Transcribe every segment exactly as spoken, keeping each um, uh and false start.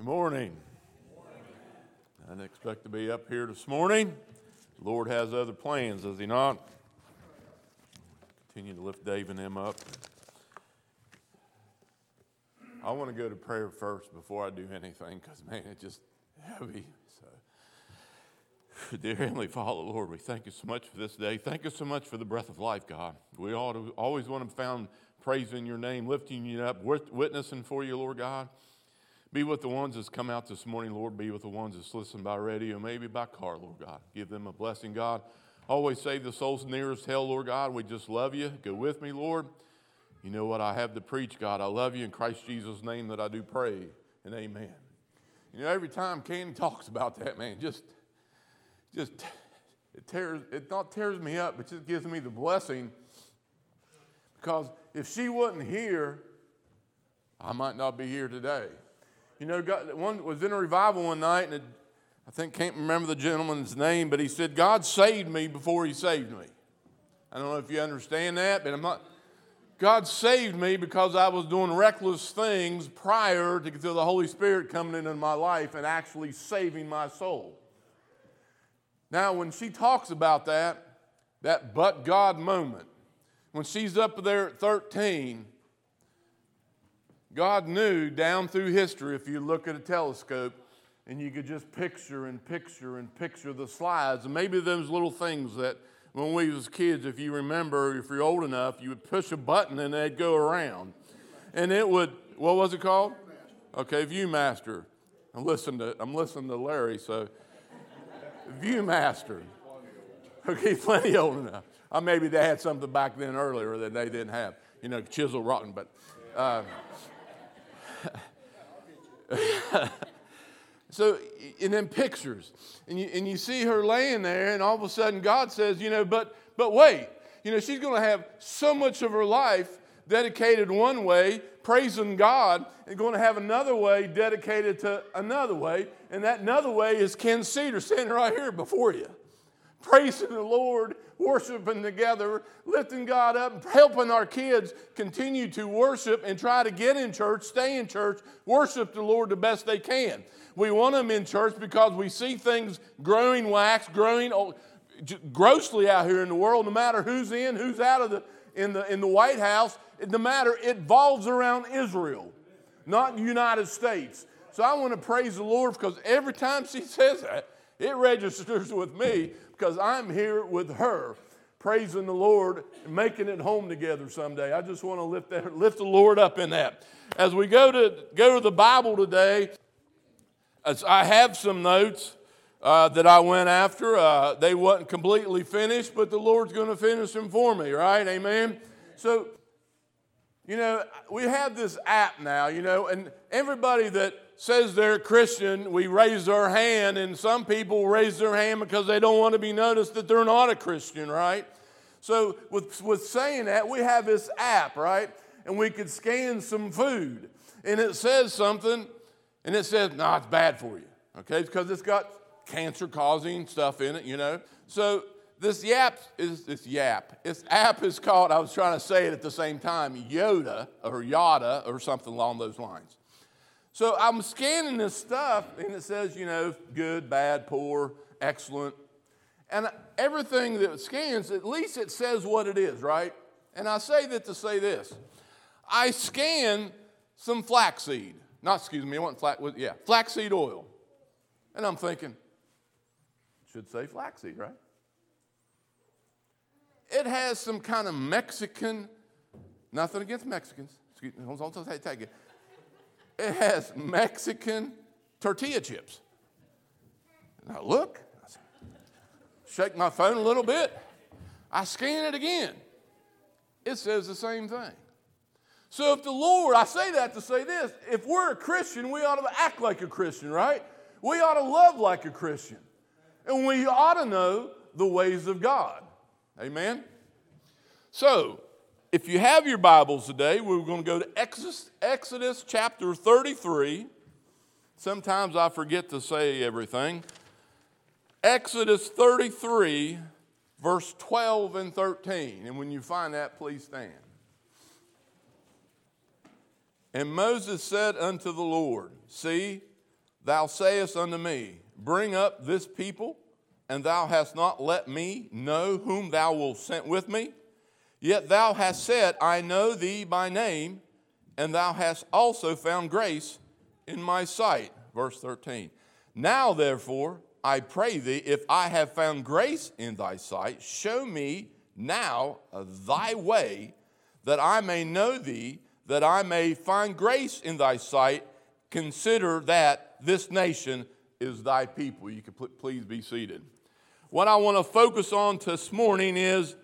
Good morning. I didn't expect to be up here this morning. The Lord has other plans, does he not? Continue to lift Dave and them up. I want to go to prayer first before I do anything because, man, it's just heavy. So, dear Heavenly Father, Lord, we thank you so much for this day. Thank you so much for the breath of life, God. We ought to always want to be found praising your name, lifting you up, witnessing for you, Lord God. Be with the ones that's come out this morning, Lord. Be with the ones that's listening by radio, maybe by car, Lord God. Give them a blessing, God. Always save the souls nearest hell, Lord God. We just love you. Go with me, Lord. You know what I have to preach, God. I love you in Christ Jesus' name that I do pray, and amen. You know, every time Candy talks about that, man, just, just it tears, it not tears me up, but just gives me the blessing. Because if she wasn't here, I might not be here today. You know, God, one was in a revival one night, and it, I think can't remember the gentleman's name, but he said, God saved me before he saved me. I don't know if you understand that, but I'm not. God saved me because I was doing reckless things prior to, to the Holy Spirit coming into my life and actually saving my soul. Now, when she talks about that, that but God moment, when she's up there at thirteen, God knew down through history, if you look at a telescope, and you could just picture and picture and picture the slides, and maybe those little things that when we was kids, if you remember, if you're old enough, you would push a button and they'd go around. And it would, what was it called? Okay, Viewmaster. I'm listening to, I'm listening to Larry, so Viewmaster. Okay, plenty old enough. Or maybe they had something back then earlier that they didn't have. You know, chisel rotten, but... Uh, so, and then pictures, and you, and you see her laying there, and all of a sudden God says, you know, but but wait, you know, she's going to have so much of her life dedicated one way, praising God, and going to have another way dedicated to another way, and that another way is Ken Cedar standing right here before you, praising the Lord, worshiping together, lifting God up, helping our kids continue to worship and try to get in church, stay in church, worship the Lord the best they can. We want them in church because we see things growing wax, growing grossly out here in the world, no matter who's in, who's out of the in the in the White House. No matter, it revolves around Israel, not the United States. So I want to praise the Lord because every time she says that, it registers with me because I'm here with her, praising the Lord and making it home together someday. I just want to lift that, lift the Lord up in that. As we go to go to the Bible today, as I have some notes uh, that I went after. Uh, they wasn't completely finished, but the Lord's going to finish them for me, right? Amen? So, you know, we have this app now, you know, and everybody that says they're a Christian, we raise our hand, and some people raise their hand because they don't want to be noticed that they're not a Christian, right? So with, with saying that, we have this app, right? And we could scan some food, and it says something, and it says, no, nah, it's bad for you, okay? Because it's got cancer-causing stuff in it, you know? So this yap is this yap. This app is called, I was trying to say it at the same time, Yoda or Yada or something along those lines. So I'm scanning this stuff, and it says, you know, good, bad, poor, excellent. And everything that it scans, at least it says what it is, right? And I say that to say this. I scan some flaxseed. Not, excuse me, I want flax, yeah, flaxseed oil. And I'm thinking, it should say flaxseed, right? It has some kind of Mexican, nothing against Mexicans. Excuse me, hold on, hold on, take it. It has Mexican tortilla chips. And I look, I shake my phone a little bit. I scan it again. It says the same thing. So if the Lord, I say that to say this, if we're a Christian, we ought to act like a Christian, right? We ought to love like a Christian. And we ought to know the ways of God. Amen? So, if you have your Bibles today, we're going to go to Exodus, Exodus chapter thirty-three. Sometimes I forget to say everything. Exodus thirty-three, verse twelve and thirteen. And when you find that, please stand. And Moses said unto the Lord, See, thou sayest unto me, bring up this people, and thou hast not let me know whom thou wilt send with me? Yet thou hast said, I know thee by name, and thou hast also found grace in my sight. Verse thirteen. Now therefore, I pray thee, if I have found grace in thy sight, show me now thy way, that I may know thee, that I may find grace in thy sight. Consider that this nation is thy people. You can please be seated. What I want to focus on this morning is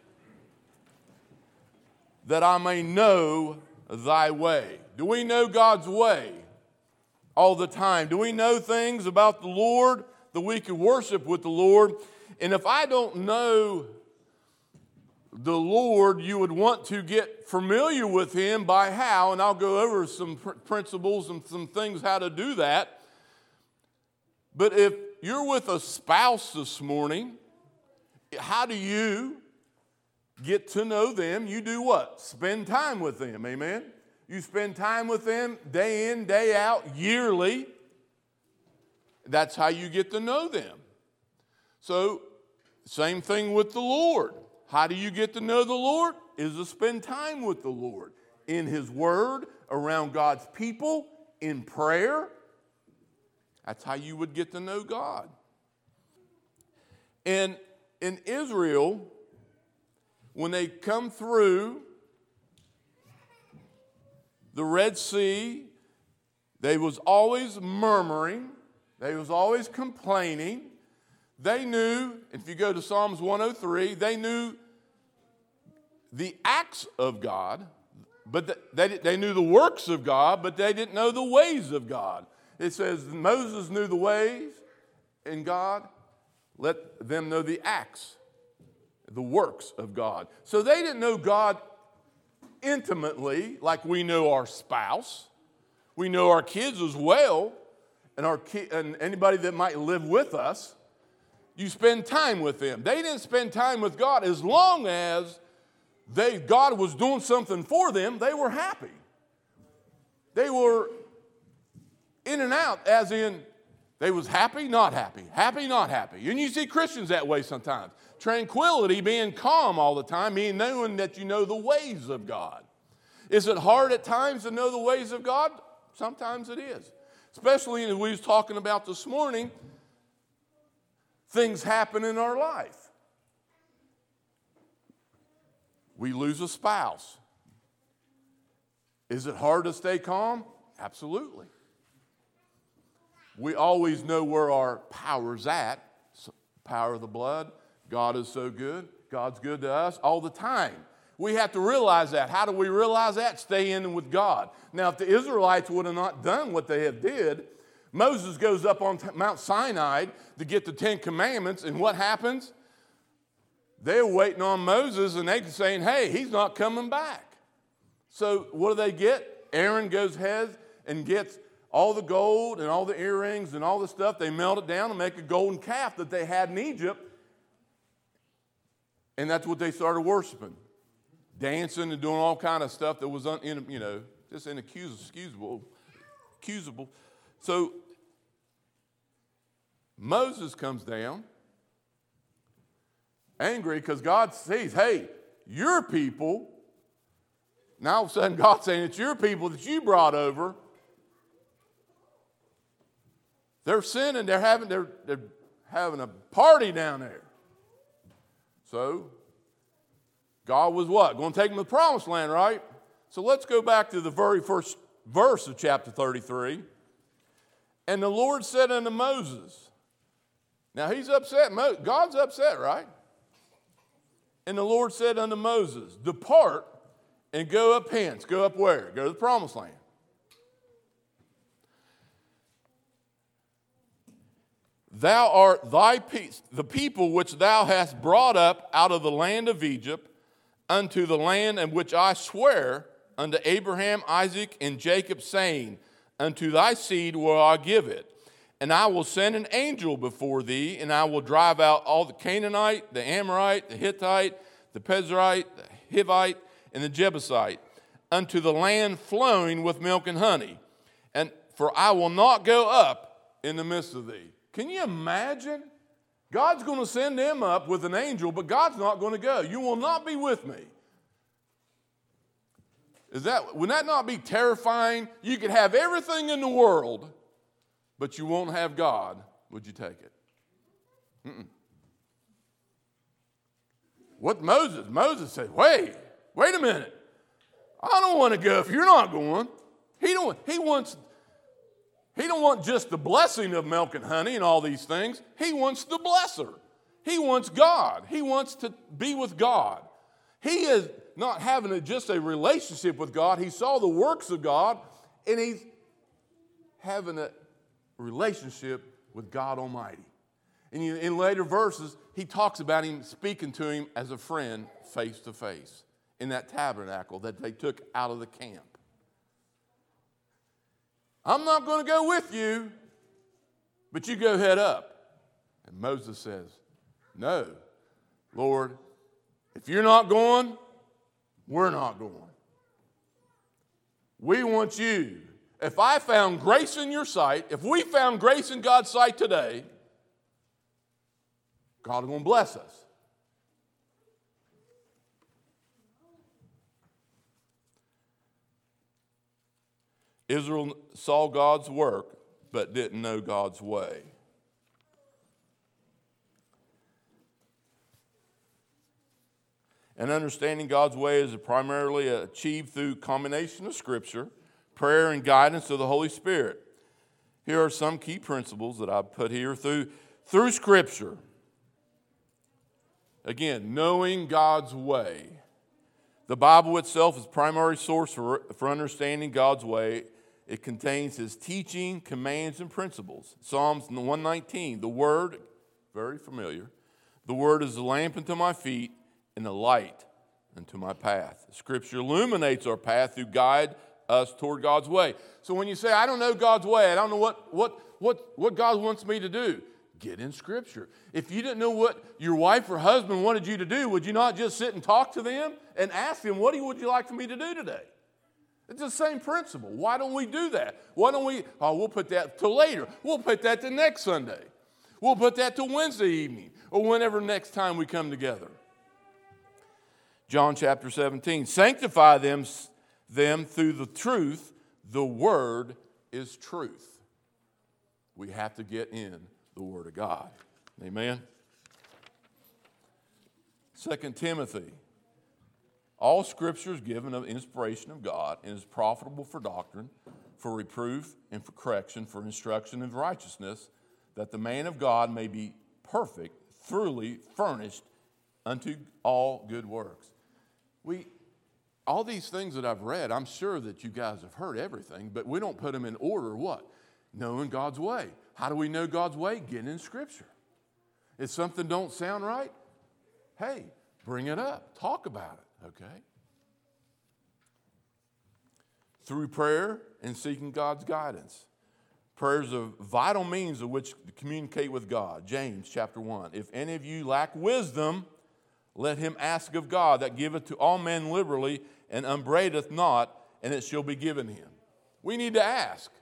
that I may know thy way. Do we know God's way all the time? Do we know things about the Lord that we can worship with the Lord? And if I don't know the Lord, you would want to get familiar with him by how, and I'll go over some pr- principles and some things how to do that. But if you're with a spouse this morning, how do you get to know them? You do what? Spend time with them, amen? You spend time with them day in, day out, yearly. That's how you get to know them. So, same thing with the Lord. How do you get to know the Lord? Is to spend time with the Lord in his word, around God's people, in prayer. That's how you would get to know God. And in Israel, when they come through the Red Sea, they was always murmuring. They was always complaining. They knew, if you go to Psalms one oh three, they knew the acts of God, but they, they knew the works of God, but they didn't know the ways of God. It says Moses knew the ways, and God let them know the acts, the works of God. So they didn't know God intimately like we know our spouse. We know our kids as well, and our ki- and anybody that might live with us. You spend time with them. They didn't spend time with God. As long as they God was doing something for them, they were happy. They were in and out, as in they was happy, not happy, happy, not happy. And you see Christians that way sometimes. Tranquility, being calm all the time, meaning knowing that you know the ways of God. Is it hard at times to know the ways of God? Sometimes it is. Especially as we was talking about this morning, things happen in our life. We lose a spouse. Is it hard to stay calm? Absolutely. We always know where our power's at. Power of the blood. God is so good. God's good to us all the time. We have to realize that. How do we realize that? Stay in with God. Now, if the Israelites would have not done what they have did, Moses goes up on Mount Sinai to get the Ten Commandments, and what happens? They're waiting on Moses, and they're saying, hey, he's not coming back. So what do they get? Aaron goes ahead and gets all the gold and all the earrings and all the stuff. They melt it down and make a golden calf that they had in Egypt. And that's what they started worshiping. Dancing and doing all kind of stuff that was, un, you know, just inexcusable. Excusable. So Moses comes down angry because God sees, hey, your people, now all of a sudden God's saying it's your people that you brought over. They're sinning, they're having, they're, they're having a party down there. So God was what? Going to take them to the promised land, right? So let's go back to the very first verse of chapter thirty-three. And the Lord said unto Moses, now he's upset. God's upset, right? And the Lord said unto Moses, depart and go up hence. Go up where? Go to the promised land. Thou art thy peace, the people which thou hast brought up out of the land of Egypt unto the land in which I swear unto Abraham, Isaac, and Jacob, saying, unto thy seed will I give it. And I will send an angel before thee, and I will drive out all the Canaanite, the Amorite, the Hittite, the Perizzite, the Hivite, and the Jebusite, unto the land flowing with milk and honey. And for I will not go up in the midst of thee. Can you imagine? God's going to send them up with an angel, but God's not going to go. You will not be with me. Is that, would that not be terrifying? You could have everything in the world, but you won't have God. Would you take it? Mm-mm. What Moses? Moses said, wait, wait a minute. I don't want to go if you're not going. He don't, he wants, he don't want just the blessing of milk and honey and all these things. He wants the blesser. He wants God. He wants to be with God. He is not having a, just a relationship with God. He saw the works of God, and he's having a relationship with God Almighty. And you, in later verses, he talks about him speaking to him as a friend face to face in that tabernacle that they took out of the camp. I'm not going to go with you, but you go head up. And Moses says, no, Lord, if you're not going, we're not going. We want you. If I found grace in your sight, if we found grace in God's sight today, God is going to bless us. Israel saw God's work, but didn't know God's way. And understanding God's way is primarily achieved through combination of Scripture, prayer, and guidance of the Holy Spirit. Here are some key principles that I've put here through, through Scripture. Again, knowing God's way. The Bible itself is primary source for, for understanding God's way. It contains His teaching, commands, and principles. Psalms one nineteen, the Word, very familiar, the Word is a lamp unto my feet and a light unto my path. Scripture illuminates our path to guide us toward God's way. So when you say, I don't know God's way, I don't know what, what, what, what God wants me to do, get in Scripture. If you didn't know what your wife or husband wanted you to do, would you not just sit and talk to them and ask them, what would you like for me to do today? It's the same principle. Why don't we do that? Why don't we, oh, we'll put that till later. We'll put that to next Sunday. We'll put that to Wednesday evening or whenever next time we come together. John chapter seventeen, sanctify them, them through the truth. The Word is truth. We have to get in the Word of God. Amen. Second Timothy, all Scripture is given of inspiration of God and is profitable for doctrine, for reproof, and for correction, for instruction in righteousness, that the man of God may be perfect, thoroughly furnished unto all good works. We, all these things that I've read, I'm sure that you guys have heard everything, but we don't put them in order. What? Knowing God's way. How do we know God's way? Get in Scripture. If something don't sound right, hey, bring it up. Talk about it, okay? Through prayer and seeking God's guidance. Prayer is a vital means of which to communicate with God. James chapter one. If any of you lack wisdom, let him ask of God, that giveth to all men liberally, and upbraideth not, and it shall be given him. We need to ask.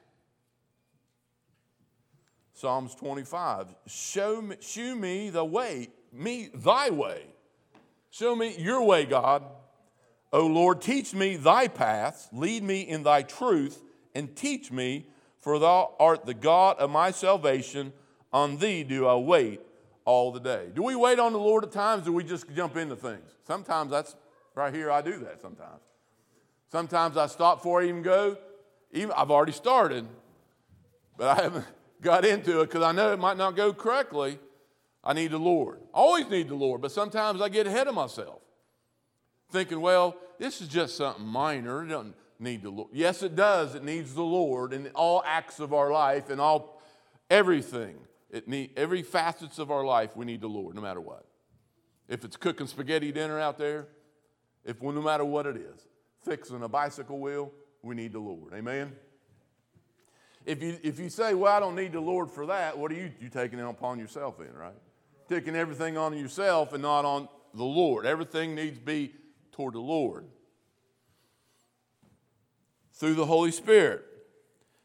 Psalms twenty-five, show me, shew me the way, me thy way. Show me your way, God. O Lord, teach me thy paths, lead me in thy truth, and teach me, for thou art the God of my salvation. On thee do I wait all the day. Do we wait on the Lord at times, or do we just jump into things? Sometimes that's right here, I do that sometimes. Sometimes I stop before I even go. Even I've already started, but I haven't got into it because I know it might not go correctly. I need the Lord. I always need the Lord, but sometimes I get ahead of myself, thinking, well, this is just something minor. It doesn't need the Lord. Yes, it does. It needs the Lord in all acts of our life and all everything. It need, every facets of our life, we need the Lord, no matter what. If it's cooking spaghetti dinner out there, if no matter what it is, fixing a bicycle wheel, we need the Lord. Amen? If you if you say, well, I don't need the Lord for that, what are you you taking it upon yourself then, right? Taking everything on yourself and not on the Lord. Everything needs to be toward the Lord. Through the Holy Spirit.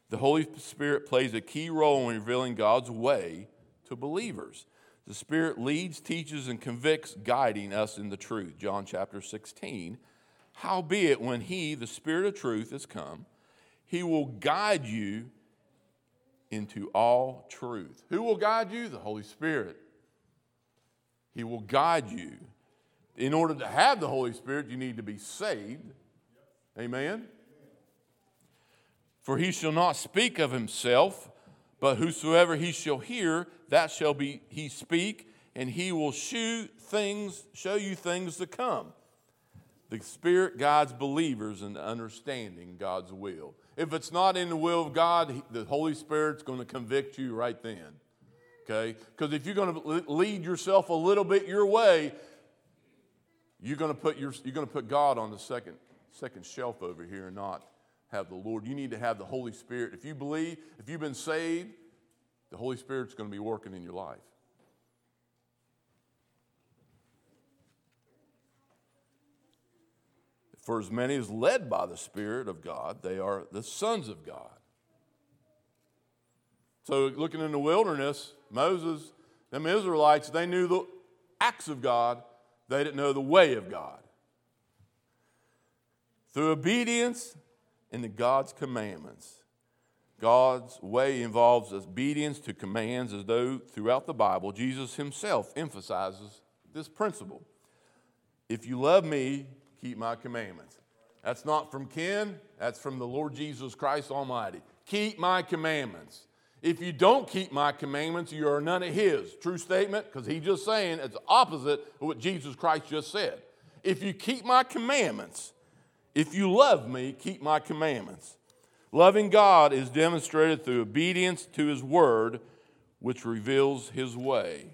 The Holy Spirit plays a key role in revealing God's way to believers. The Spirit leads, teaches, and convicts, guiding us in the truth. John chapter sixteen. Howbeit, when he, the Spirit of truth, is come, he will guide you into all truth. Who will guide you? The Holy Spirit. He will guide you. In order to have the Holy Spirit, you need to be saved. Amen? For he shall not speak of himself, but whosoever he shall hear, that shall be he speak, and he will shew things, show you things to come. The Spirit guides believers in understanding God's will. If it's not in the will of God, the Holy Spirit's going to convict you right then. Okay? Because if you're going to lead yourself a little bit your way, you're going to put your you're going to put God on the second second shelf over here and not have the Lord. You need to have the Holy Spirit. If you believe, if you've been saved, the Holy Spirit's going to be working in your life. For as many as led by the Spirit of God, they are the sons of God. So looking in the wilderness, Moses, them Israelites, they knew the acts of God. They didn't know the way of God. Through obedience into God's commandments. God's way involves obedience to commands, as though throughout the Bible, Jesus himself emphasizes this principle. If you love me, keep my commandments. That's not from Ken. That's from the Lord Jesus Christ Almighty. Keep my commandments. If you don't keep my commandments, you are none of his. True statement, because he's just saying it's the opposite of what Jesus Christ just said. If you keep my commandments, if you love me, keep my commandments. Loving God is demonstrated through obedience to his word, which reveals his way.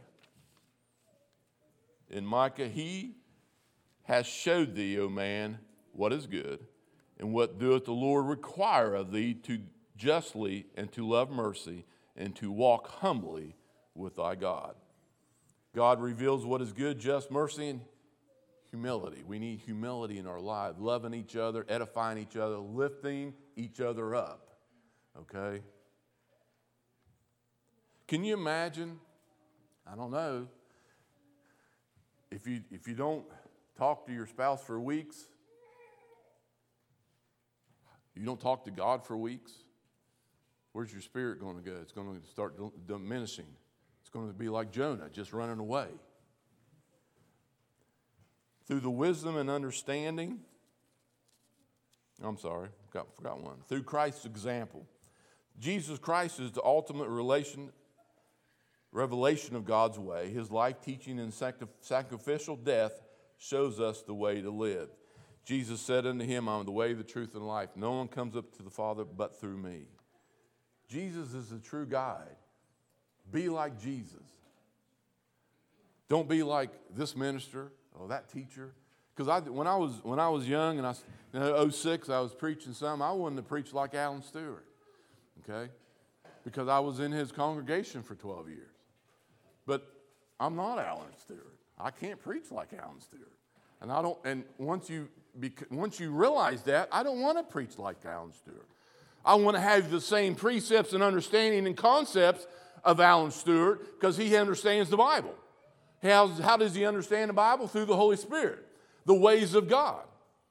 In Micah, he has showed thee, O man, what is good, and what doeth the Lord require of thee, to justly and to love mercy and to walk humbly with thy God. God reveals what is good, just, mercy, and humility. We need humility in our lives, loving each other, edifying each other, lifting each other up. Okay? Can you imagine? I don't know. If you if you don't talk to your spouse for weeks, you don't talk to God for weeks, where's your spirit going to go? It's going to start diminishing. It's going to be like Jonah, just running away. Through the wisdom and understanding, I'm sorry, got, forgot one. Through Christ's example. Jesus Christ is the ultimate relation, revelation of God's way. His life, teaching, and sacrificial death shows us the way to live. Jesus said unto him, I am the way, the truth, and life. No one comes up to the Father but through me. Jesus is the true guide. Be like Jesus. Don't be like this minister or that teacher. Because I, when I was when I was young and I, you know, oh six, I was preaching some. I wanted to preach like Alan Stewart, okay? Because I was in his congregation for twelve years. But I'm not Alan Stewart. I can't preach like Alan Stewart. And I don't. And once you once you realize that, I don't want to preach like Alan Stewart. I want to have the same precepts and understanding and concepts of Alan Stewart because he understands the Bible. How, how does he understand the Bible? Through the Holy Spirit, the ways of God.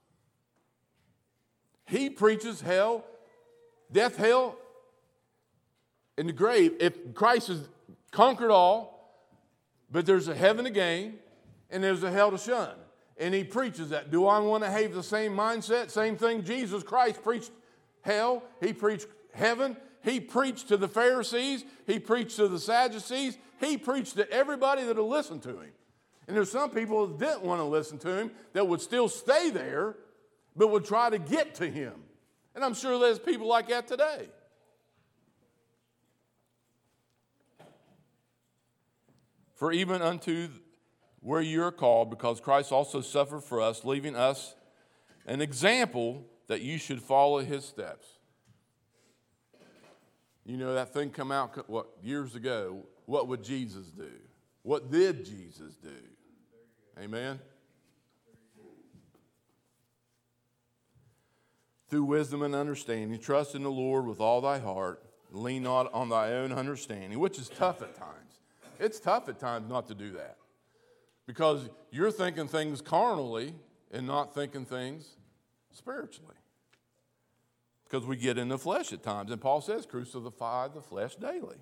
He preaches hell, death, hell, and the grave. If Christ has conquered all, but there's a heaven to gain and there's a hell to shun. And he preaches that. Do I want to have the same mindset? Same thing. Jesus Christ preached hell. He preached heaven. He preached to the Pharisees. He preached to the Sadducees. He preached to everybody that will listen to him. And there's some people that didn't want to listen to him that would still stay there, but would try to get to him. And I'm sure there's people like that today. For even unto where you are called, because Christ also suffered for us, leaving us an example that you should follow his steps. You know, that thing come out what years ago. What would Jesus do? What did Jesus do? Amen? through wisdom and understanding. Trust in the Lord with all thy heart. Lean not on thy own understanding, which is tough at times. It's tough at times not to do that because you're thinking things carnally and not thinking things spiritually. Because we get in the flesh at times. And Paul says, crucify the flesh daily.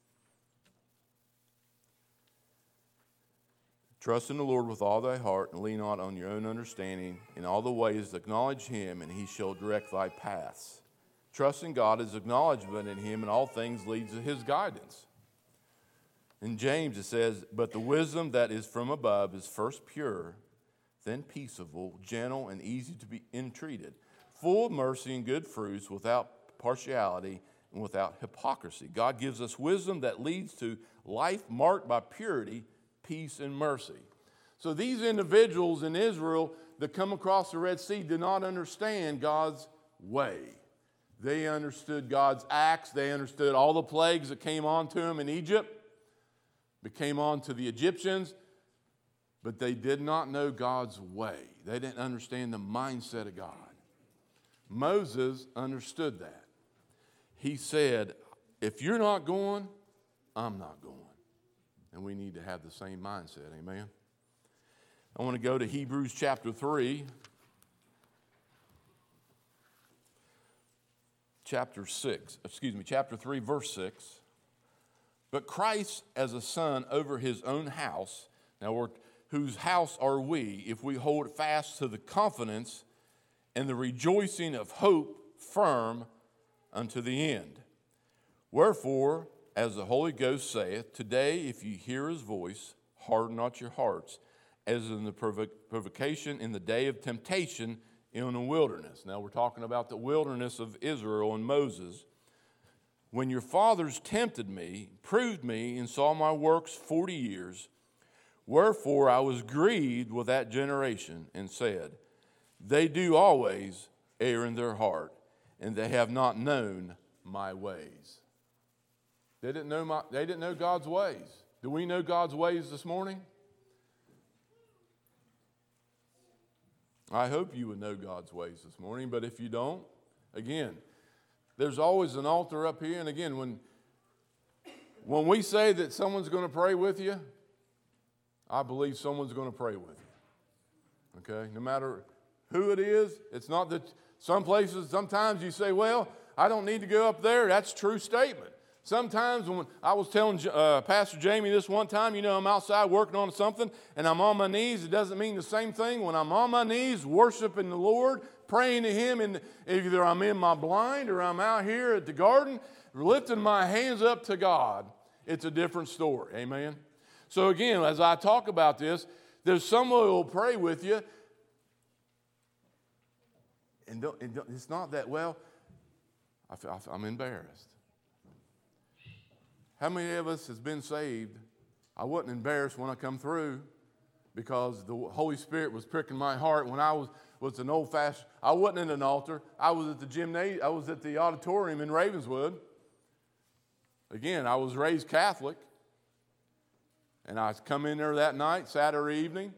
Trust in the Lord with all thy heart and lean not on your own understanding. In all the ways acknowledge him, and he shall direct thy paths. Trust in God is acknowledgement in him, and all things leads to his guidance. In James it says, but the wisdom that is from above is first pure, then peaceable, gentle, and easy to be entreated, full of mercy and good fruits, without partiality and without hypocrisy. God gives us wisdom that leads to life marked by purity, peace, and mercy. So these individuals in Israel that come across the Red Sea did not understand God's way. They understood God's acts. They understood all the plagues that came on to them in Egypt, that came on to the Egyptians, but they did not know God's way. They didn't understand the mindset of God. Moses understood that. He said, if you're not going, I'm not going. And we need to have the same mindset, amen? I want to go to Hebrews chapter three. Chapter six, excuse me, chapter three, verse six. But Christ as a son over his own house, now we're, whose house are we, if we hold fast to the confidence and the rejoicing of hope firm unto the end. Wherefore, as the Holy Ghost saith, today if you hear his voice, harden not your hearts, as in the provo- provocation in the day of temptation in the wilderness. Now we're talking about the wilderness of Israel and Moses. When your fathers tempted me, proved me, and saw my works forty years, wherefore I was grieved with that generation, and said, they do always err in their heart, and they have not known my ways. They didn't know my, they didn't know God's ways. Do we know God's ways this morning? I hope you would know God's ways this morning, but if you don't, again, there's always an altar up here. And again, when, when we say that someone's going to pray with you, I believe someone's going to pray with you. Okay? No matter who it is, it's not that some places, sometimes you say, well, I don't need to go up there. That's a true statement. Sometimes when I was telling uh, Pastor Jamie this one time, you know, I'm outside working on something and I'm on my knees. It doesn't mean the same thing when I'm on my knees worshiping the Lord, praying to him, and either I'm in my blind or I'm out here at the garden lifting my hands up to God. It's a different story. Amen. So again, as I talk about this, there's someone who will pray with you. And, don't, and don't, it's not that, well, I feel, I'm embarrassed. How many of us has been saved? I wasn't embarrassed when I come through because the Holy Spirit was pricking my heart when I was, was an old-fashioned, I wasn't in an altar. I was at the gymnasium, I was at the auditorium in Ravenswood. Again, I was raised Catholic. And I come in there that night, Saturday evening.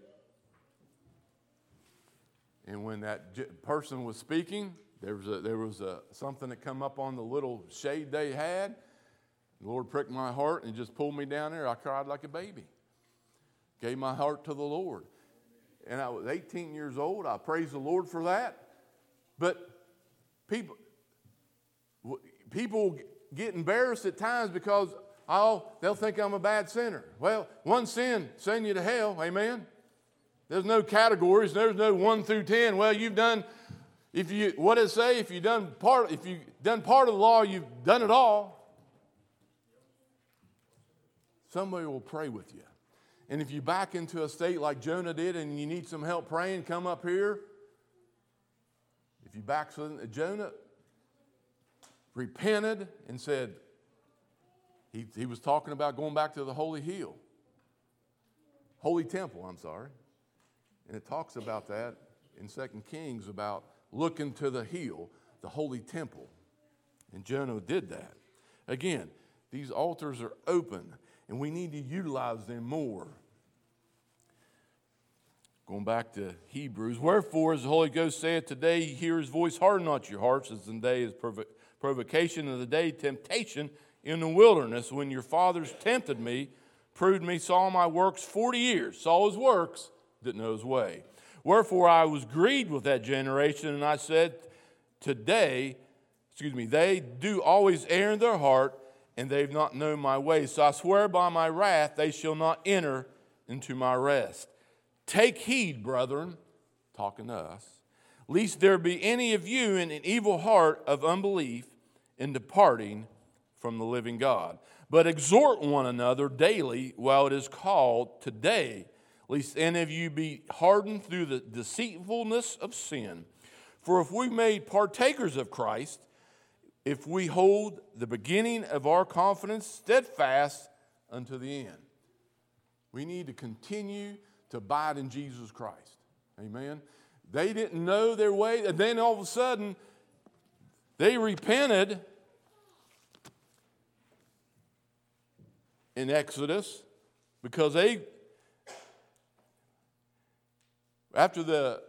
And when that person was speaking, there was a, there was a, something that come up on the little shade they had. The Lord pricked my heart and just pulled me down there. I cried like a baby. Gave my heart to the Lord. And I was eighteen years old. I praise the Lord for that. But people, people get embarrassed at times because, oh, they'll think I'm a bad sinner. Well, one sin send you to hell. Amen. There's no categories. There's no one through ten. Well, you've done, if you, what does it say? If you've done part, if you've done part of the law, you've done it all. Somebody will pray with you. And if you back into a state like Jonah did and you need some help praying, come up here. If you back, Jonah repented and said, he, he was talking about going back to the holy hill. Holy temple, I'm sorry. And it talks about that in Second Kings about looking to the hill, the holy temple. And Jonah did that. Again, these altars are open, and we need to utilize them more. Going back to Hebrews, wherefore, as the Holy Ghost saith, today hear his voice, harden not your hearts, as in the day is provo- provocation, and the day temptation in the wilderness, when your fathers tempted me, proved me, saw my works forty years, saw his works, didn't know his way. Wherefore I was grieved with that generation, and I said, today, excuse me, they do always err in their heart, and they've not known my ways. So I swear by my wrath, they shall not enter into my rest. Take heed, brethren, talking to us, lest there be any of you in an evil heart of unbelief in departing from the living God. But exhort one another daily while it is called today, lest any of you be hardened through the deceitfulness of sin. For if we made partakers of Christ, if we hold the beginning of our confidence steadfast unto the end. We need to continue to abide in Jesus Christ. Amen. They didn't know their way, and then all of a sudden, they repented in Exodus because they, after the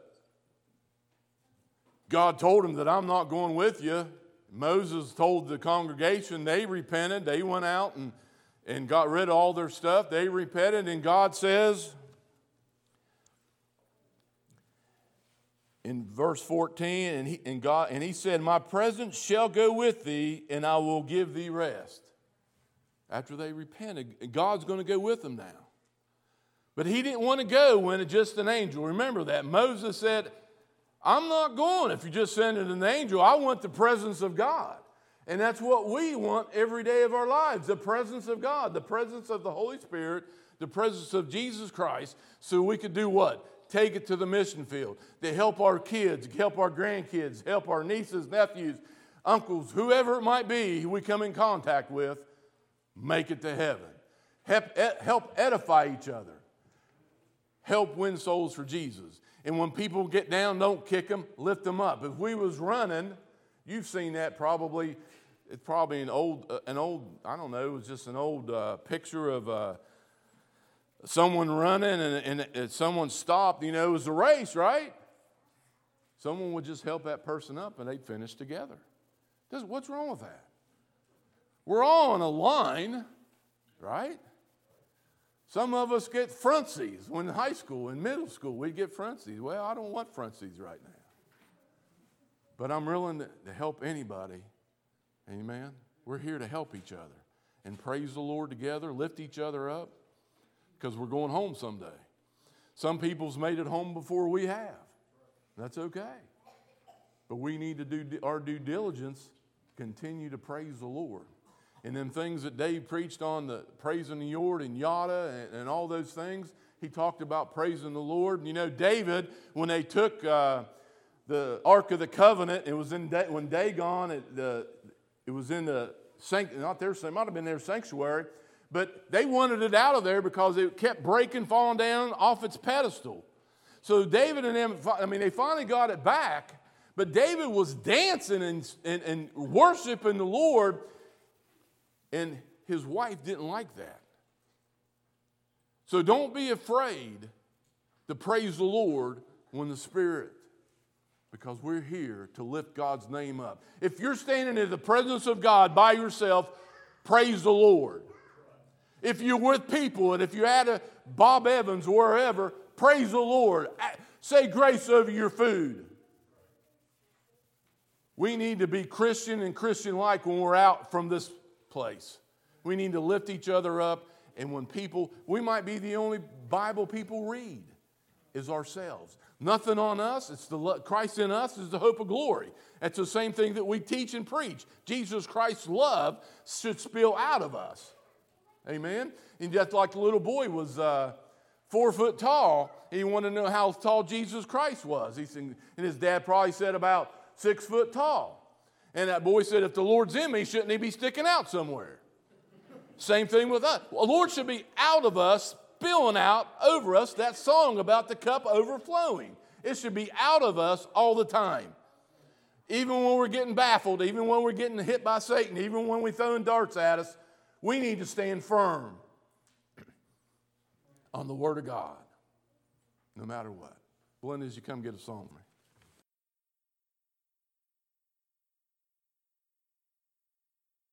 God told them that I'm not going with you, Moses told the congregation, they repented, they went out and, and got rid of all their stuff, they repented, and God says, in verse fourteen, and he, and, God, and he said, my presence shall go with thee, and I will give thee rest. After they repented, God's going to go with them now. But he didn't want to go when it's just an angel. Remember that. Moses said, I'm not going if you just send it an angel. I want the presence of God. And that's what we want every day of our lives, the presence of God, the presence of the Holy Spirit, the presence of Jesus Christ, so we could do what? Take it to the mission field, to help our kids, help our grandkids, help our nieces, nephews, uncles, whoever it might be who we come in contact with, make it to heaven. Help, help edify each other. Help win souls for Jesus. And when people get down, don't kick them, lift them up. If we was running, you've seen that probably, it's probably an old, uh, an old, I don't know, it was just an old uh, picture of uh, someone running and, and, and someone stopped. You know, it was a race, right? Someone would just help that person up and they'd finish together. What's wrong with that? We're all on a line, right? Some of us get frontsies when in high school, in middle school, we'd get frontsies. Well, I don't want frontsies right now. But I'm willing to, to help anybody. Amen? We're here to help each other and praise the Lord together, lift each other up, because we're going home someday. Some people's made it home before we have. That's okay. But we need to do our due diligence, continue to praise the Lord. And them things that Dave preached on, the praising the Lord and yada and, and all those things, he talked about praising the Lord. And you know, David, when they took uh, the Ark of the Covenant, it was in when Dagon, it, the, it was in the not their, it might have been their sanctuary, but they wanted it out of there because it kept breaking, falling down off its pedestal. So David and them, I mean, they finally got it back, but David was dancing and, and, and worshiping the Lord. And his wife didn't like that. So don't be afraid to praise the Lord when the Spirit, because we're here to lift God's name up. If you're standing in the presence of God by yourself, praise the Lord. If you're with people and if you're at a Bob Evans or wherever, praise the Lord. Say grace over your food. We need to be Christian and Christian-like when we're out from this place. We need to lift each other up, and when people, we might be the only Bible people read is ourselves. Nothing on us. It's the Christ in us is the hope of glory. That's the same thing that we teach and preach. Jesus Christ's love should spill out of us. Amen. And just like the little boy was uh, four foot tall, he wanted to know how tall Jesus Christ was. He said, and his dad probably said about six foot tall. And that boy said, if the Lord's in me, shouldn't he be sticking out somewhere? Same thing with us. Well, the Lord should be out of us, spilling out over us. That song about the cup overflowing. It should be out of us all the time. Even when we're getting baffled, even when we're getting hit by Satan, even when we're throwing darts at us, we need to stand firm on the Word of God. no matter what. Belinda, as you come get a song, man.